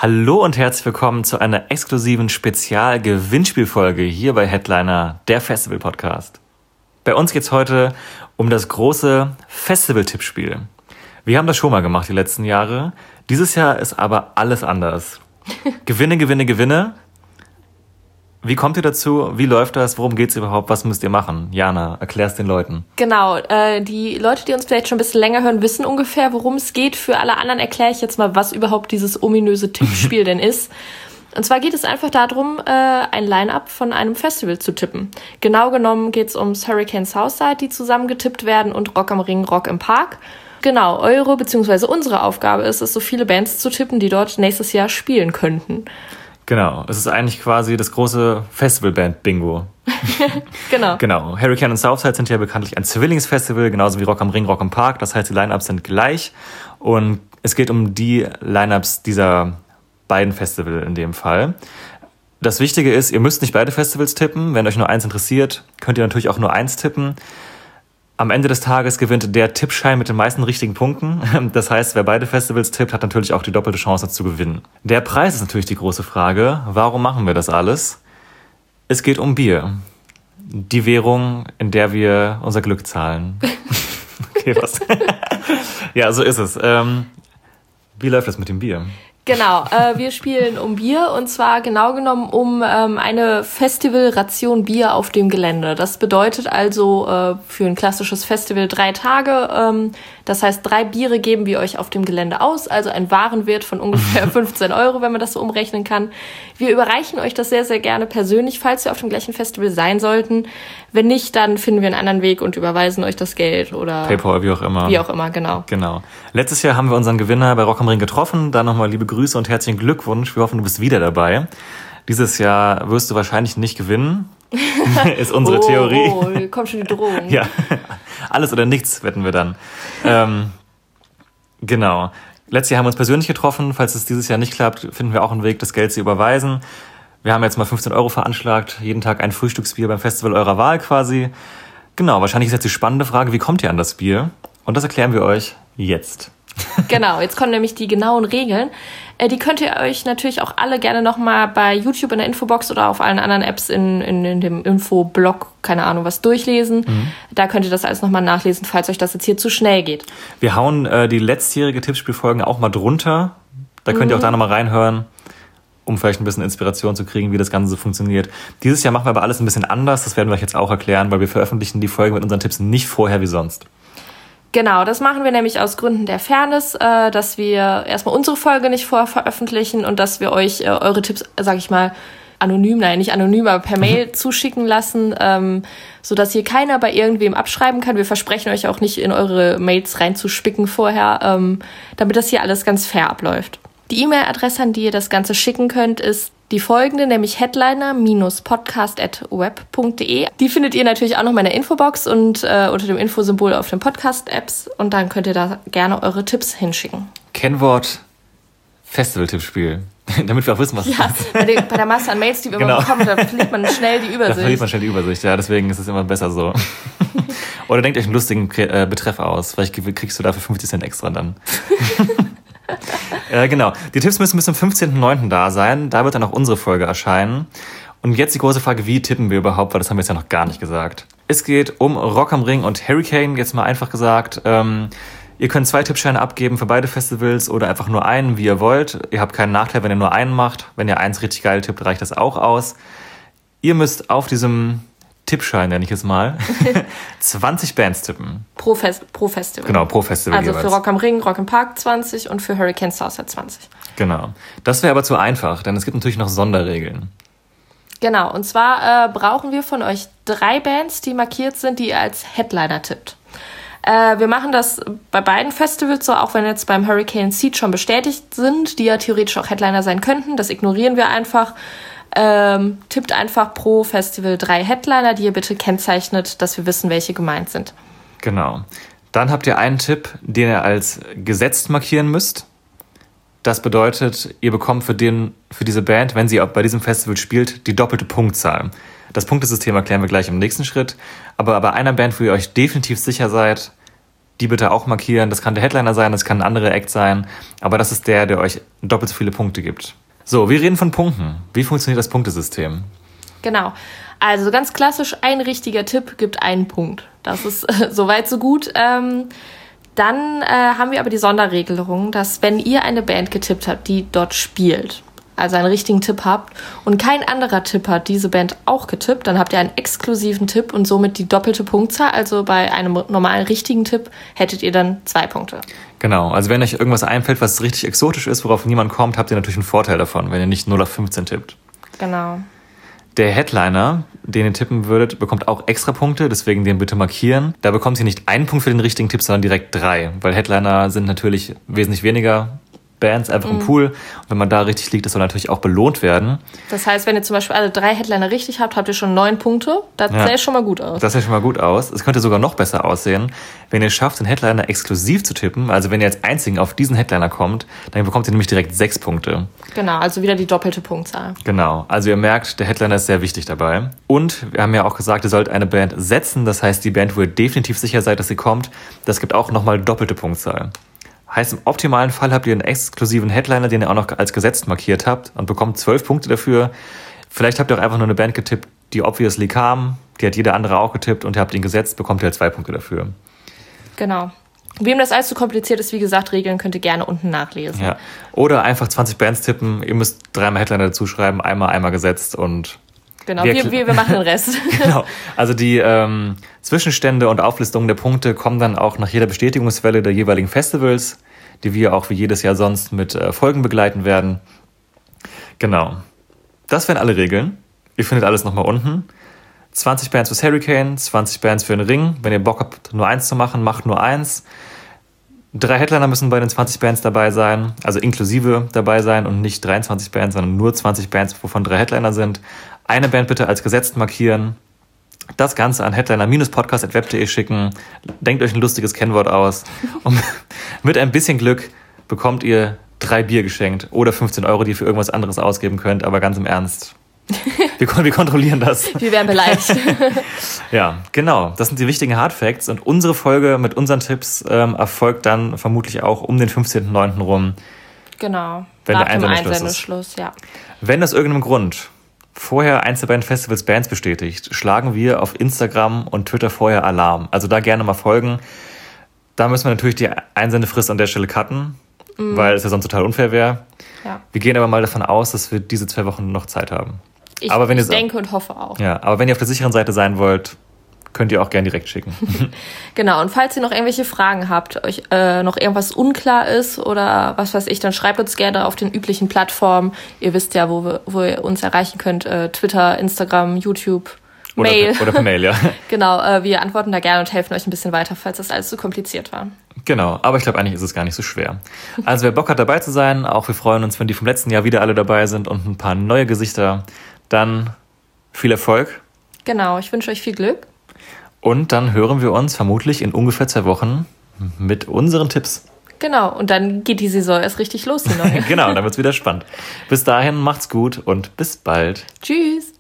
Hallo und herzlich willkommen zu einer exklusiven Spezial-Gewinnspielfolge hier bei Headliner, der Festival-Podcast. Bei uns geht's heute um das große Festival-Tippspiel. Wir haben das schon mal gemacht die letzten Jahre. Dieses Jahr ist aber alles anders. Gewinne. Wie kommt ihr dazu? Wie läuft das? Worum geht's überhaupt? Was müsst ihr machen? Jana, erklär's den Leuten. Genau, die Leute, die uns vielleicht schon ein bisschen länger hören, wissen ungefähr, worum es geht. Für alle anderen erkläre ich jetzt mal, was überhaupt dieses ominöse Tippspiel denn ist. Und zwar geht es einfach darum, ein Line-Up von einem Festival zu tippen. Genau genommen geht es ums Hurricane Southside, die zusammengetippt werden, und Rock am Ring, Rock im Park. Genau, eure bzw. unsere Aufgabe ist es, so viele Bands zu tippen, die dort nächstes Jahr spielen könnten. Genau, es ist eigentlich quasi das große Festivalband-Bingo. Genau. Hurricane und Southside sind ja bekanntlich ein Zwillingsfestival, genauso wie Rock am Ring, Rock im Park. Das heißt, die Line-Ups sind gleich. Und es geht um die Line-Ups dieser beiden Festivals in dem Fall. Das Wichtige ist, ihr müsst nicht beide Festivals tippen. Wenn euch nur eins interessiert, könnt ihr natürlich auch nur eins tippen. Am Ende des Tages gewinnt der Tippschein mit den meisten richtigen Punkten. Das heißt, wer beide Festivals tippt, hat natürlich auch die doppelte Chance zu gewinnen. Der Preis ist natürlich die große Frage. Warum machen wir das alles? Es geht um Bier. Die Währung, in der wir unser Glück zahlen. Okay, was? Ja, so ist es. Wie läuft das mit dem Bier? Genau, wir spielen um Bier, und zwar genau genommen um eine Festivalration Bier auf dem Gelände. Das bedeutet also für ein klassisches Festival 3 Tage. Das heißt, 3 Biere geben wir euch auf dem Gelände aus, also ein Warenwert von ungefähr 15 €, wenn man das so umrechnen kann. Wir überreichen euch das sehr, sehr gerne persönlich, falls wir auf dem gleichen Festival sein sollten. Wenn nicht, dann finden wir einen anderen Weg und überweisen euch das Geld oder PayPal, wie auch immer. Wie auch immer, genau. Letztes Jahr haben wir unseren Gewinner bei Rock am Ring getroffen. Da nochmal liebe Grüße und herzlichen Glückwunsch. Wir hoffen, du bist wieder dabei. Dieses Jahr wirst du wahrscheinlich nicht gewinnen, ist unsere Theorie. Oh, kommt schon die Drohung. Ja, alles oder nichts wetten wir dann. Genau. Letztes Jahr haben wir uns persönlich getroffen. Falls es dieses Jahr nicht klappt, finden wir auch einen Weg, das Geld zu überweisen. Wir haben jetzt mal 15 € veranschlagt. Jeden Tag ein Frühstücksbier beim Festival eurer Wahl quasi. Genau, wahrscheinlich ist jetzt die spannende Frage, wie kommt ihr an das Bier? Und das erklären wir euch jetzt. Genau, jetzt kommen nämlich die genauen Regeln. Die könnt ihr euch natürlich auch alle gerne nochmal bei YouTube in der Infobox oder auf allen anderen Apps in dem Infoblog, keine Ahnung was, durchlesen. Da könnt ihr das alles nochmal nachlesen, falls euch das jetzt hier zu schnell geht. Wir hauen die letztjährige Tippspielfolgen auch mal drunter. Da könnt ihr auch da nochmal reinhören, um vielleicht ein bisschen Inspiration zu kriegen, wie das Ganze so funktioniert. Dieses Jahr machen wir aber alles ein bisschen anders. Das werden wir euch jetzt auch erklären, weil wir veröffentlichen die Folgen mit unseren Tipps nicht vorher wie sonst. Genau, das machen wir nämlich aus Gründen der Fairness, dass wir erstmal unsere Folge nicht vorher veröffentlichen und dass wir euch eure Tipps, sag ich mal, nicht anonym, aber per Mail zuschicken lassen, sodass hier keiner bei irgendwem abschreiben kann. Wir versprechen euch auch nicht, in eure Mails reinzuspicken vorher, damit das hier alles ganz fair abläuft. Die E-Mail-Adresse, an die ihr das Ganze schicken könnt, ist die folgende, nämlich headliner-podcast@web.de. Die findet ihr natürlich auch noch mal in der Infobox und unter dem Infosymbol auf den Podcast-Apps. Und dann könnt ihr da gerne eure Tipps hinschicken. Kennwort Festival-Tippspiel. Damit wir auch wissen, was ja, bei der Masse an Mails, die wir immer bekommen, da verliert man schnell die Übersicht. Ja, deswegen ist es immer besser so. Oder denkt euch einen lustigen Betreff aus. Vielleicht kriegst du dafür 50 Cent extra dann. Genau. Die Tipps müssen bis zum 15.09. da sein. Da wird dann auch unsere Folge erscheinen. Und jetzt die große Frage, wie tippen wir überhaupt? Weil das haben wir jetzt ja noch gar nicht gesagt. Es geht um Rock am Ring und Hurricane, jetzt mal einfach gesagt. Ihr könnt 2 Tippscheine abgeben für beide Festivals oder einfach nur einen, wie ihr wollt. Ihr habt keinen Nachteil, wenn ihr nur einen macht. Wenn ihr eins richtig geil tippt, reicht das auch aus. Ihr müsst auf diesem Tippschein, nenne ich es mal, 20 Bands tippen. Pro Festival. Genau, pro Festival also jeweils. Für Rock am Ring, Rock im Park 20 und für Hurricane Southside 20. Genau. Das wäre aber zu einfach, denn es gibt natürlich noch Sonderregeln. Genau, und zwar brauchen wir von euch 3 Bands, die markiert sind, die ihr als Headliner tippt. Wir machen das bei beiden Festivals so, auch wenn jetzt beim Hurricane Seed schon bestätigt sind, die ja theoretisch auch Headliner sein könnten. Das ignorieren wir einfach. Tippt einfach pro Festival 3 Headliner, die ihr bitte kennzeichnet, dass wir wissen, welche gemeint sind. Genau. Dann habt ihr einen Tipp, den ihr als gesetzt markieren müsst. Das bedeutet, ihr bekommt für diese Band, wenn sie auch bei diesem Festival spielt, die doppelte Punktzahl. Das Punktesystem erklären wir gleich im nächsten Schritt. Aber bei einer Band, wo ihr euch definitiv sicher seid, die bitte auch markieren. Das kann der Headliner sein, das kann ein anderer Act sein, aber das ist der euch doppelt so viele Punkte gibt. So, wir reden von Punkten. Wie funktioniert das Punktesystem? Genau. Also ganz klassisch, ein richtiger Tipp gibt einen Punkt. Das ist soweit so gut. Dann haben wir aber die Sonderregelung, dass wenn ihr eine Band getippt habt, die dort spielt, also einen richtigen Tipp habt und kein anderer Tipp hat diese Band auch getippt, dann habt ihr einen exklusiven Tipp und somit die doppelte Punktzahl. Also bei einem normalen richtigen Tipp hättet ihr dann 2 Punkte. Genau, also wenn euch irgendwas einfällt, was richtig exotisch ist, worauf niemand kommt, habt ihr natürlich einen Vorteil davon, wenn ihr nicht 0 auf 15 tippt. Genau. Der Headliner, den ihr tippen würdet, bekommt auch extra Punkte, deswegen den bitte markieren. Da bekommt ihr nicht einen Punkt für den richtigen Tipp, sondern direkt 3, weil Headliner sind natürlich wesentlich weniger Bands einfach im Pool. Und wenn man da richtig liegt, das soll natürlich auch belohnt werden. Das heißt, wenn ihr zum Beispiel alle 3 Headliner richtig habt, habt ihr schon 9 Punkte. Das sähe schon mal gut aus. Das sähe schon mal gut aus. Es könnte sogar noch besser aussehen, wenn ihr schafft, den Headliner exklusiv zu tippen. Also wenn ihr als Einzigen auf diesen Headliner kommt, dann bekommt ihr nämlich direkt 6 Punkte. Genau, also wieder die doppelte Punktzahl. Genau, also ihr merkt, der Headliner ist sehr wichtig dabei. Und wir haben ja auch gesagt, ihr sollt eine Band setzen. Das heißt, die Band, wo ihr definitiv sicher seid, dass sie kommt, das gibt auch nochmal doppelte Punktzahl. Heißt, im optimalen Fall habt ihr einen exklusiven Headliner, den ihr auch noch als gesetzt markiert habt und bekommt 12 Punkte dafür. Vielleicht habt ihr auch einfach nur eine Band getippt, die obviously kam, die hat jeder andere auch getippt und ihr habt ihn gesetzt, bekommt ihr halt 2 Punkte dafür. Genau. Wem das alles zu kompliziert ist, wie gesagt, Regeln könnt ihr gerne unten nachlesen. Ja. Oder einfach 20 Bands tippen, ihr müsst 3 Headliner dazu schreiben, einmal gesetzt und... Genau, wir machen den Rest. Genau, also die Zwischenstände und Auflistungen der Punkte kommen dann auch nach jeder Bestätigungswelle der jeweiligen Festivals, die wir auch wie jedes Jahr sonst mit Folgen begleiten werden. Genau, das wären alle Regeln. Ihr findet alles nochmal unten. 20 Bands fürs Hurricane, 20 Bands für den Ring. Wenn ihr Bock habt, nur 1 zu machen, macht nur 1. 3 Headliner müssen bei den 20 Bands dabei sein, also inklusive dabei sein und nicht 23 Bands, sondern nur 20 Bands, wovon 3 Headliner sind. Eine Band bitte als gesetzt markieren. Das Ganze an headliner-podcast@web.de schicken. Denkt euch ein lustiges Kennwort aus. Und mit ein bisschen Glück bekommt ihr 3 Bier geschenkt oder 15 €, die ihr für irgendwas anderes ausgeben könnt. Aber ganz im Ernst, wir kontrollieren das. Wir werden beleidigt. Ja, genau. Das sind die wichtigen Hardfacts. Und unsere Folge mit unseren Tipps erfolgt dann vermutlich auch um den 15.09. rum. Genau. Wenn nach der dem Einsendeschluss ist. Ja. Wenn aus irgendeinem Grund vorher eins der beiden Festivals Bands bestätigt, schlagen wir auf Instagram und Twitter vorher Alarm. Also da gerne mal folgen. Da müssen wir natürlich die Einsendefrist an der Stelle cutten, weil es ja sonst total unfair wäre. Ja. Wir gehen aber mal davon aus, dass wir diese 2 Wochen noch Zeit haben. Ich denke und hoffe auch. Ja, aber wenn ihr auf der sicheren Seite sein wollt, könnt ihr auch gerne direkt schicken. Genau, und falls ihr noch irgendwelche Fragen habt, euch noch irgendwas unklar ist oder was weiß ich, dann schreibt uns gerne auf den üblichen Plattformen. Ihr wisst ja, wo ihr uns erreichen könnt. Twitter, Instagram, YouTube, Mail. Oder per Mail, ja. Genau, wir antworten da gerne und helfen euch ein bisschen weiter, falls das alles zu kompliziert war. Genau, aber ich glaube, eigentlich ist es gar nicht so schwer. Also wer Bock hat, dabei zu sein, auch wir freuen uns, wenn die vom letzten Jahr wieder alle dabei sind und ein paar neue Gesichter, dann viel Erfolg. Genau, ich wünsche euch viel Glück. Und dann hören wir uns vermutlich in ungefähr 2 Wochen mit unseren Tipps. Genau, und dann geht die Saison erst richtig los, die neue. Genau, dann wird's wieder spannend. Bis dahin, macht's gut und bis bald. Tschüss.